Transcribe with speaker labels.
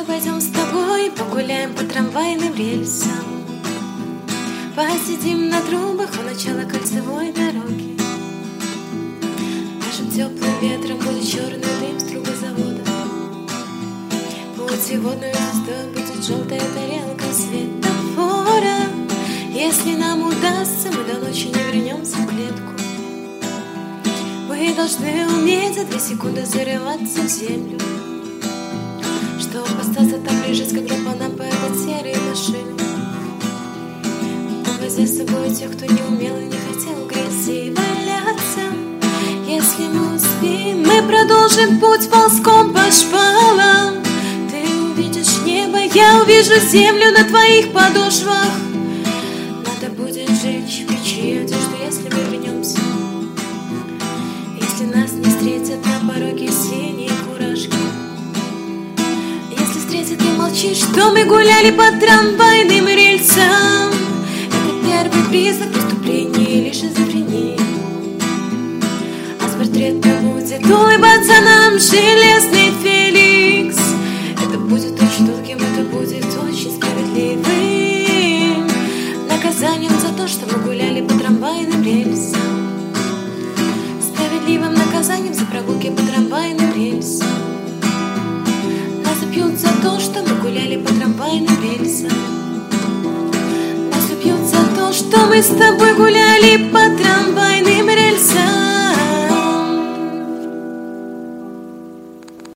Speaker 1: пойдем с тобой, погуляем по трамвайным рельсам, посидим на трубах у начала кольцевой дороги. Нашим теплым ветром будет черный дым с трубозавода. Путеводной звездой будет желтая тарелка светофора. Если нам удастся, мы до ночи не вернемся в клетку. Мы должны уметь за 2 секунды зарываться в землю, чтоб остаться там лежать, как группа нам поедет серые машины. Увозя с собой тех, кто не умел и не хотел в грязи валяться. Если мы успеем, мы продолжим путь ползком по шпалам. Ты увидишь небо, я увижу землю на твоих подошвах. Надо будет сжечь в печи одежду, если мы вернемся. Если нас не встретят на пороге синие фуражки. Если встретят и молчишь, что мы гуляли по трамвайным рельсам. Это первый признак преступления или шизофрении. А с портрета будет улыбаться нам железный Феликс. Это будет очень долгим, это будет очень справедливым наказанием за то, что мы гуляли по трамвайным рельсам. Справедливым наказанием за прогулки по трамвайным рельсам. Нас убьют за то, что мы гуляли по трамвайным рельсам. Нас убьют за то, что мы с тобой гуляли по трамвайным рельсам.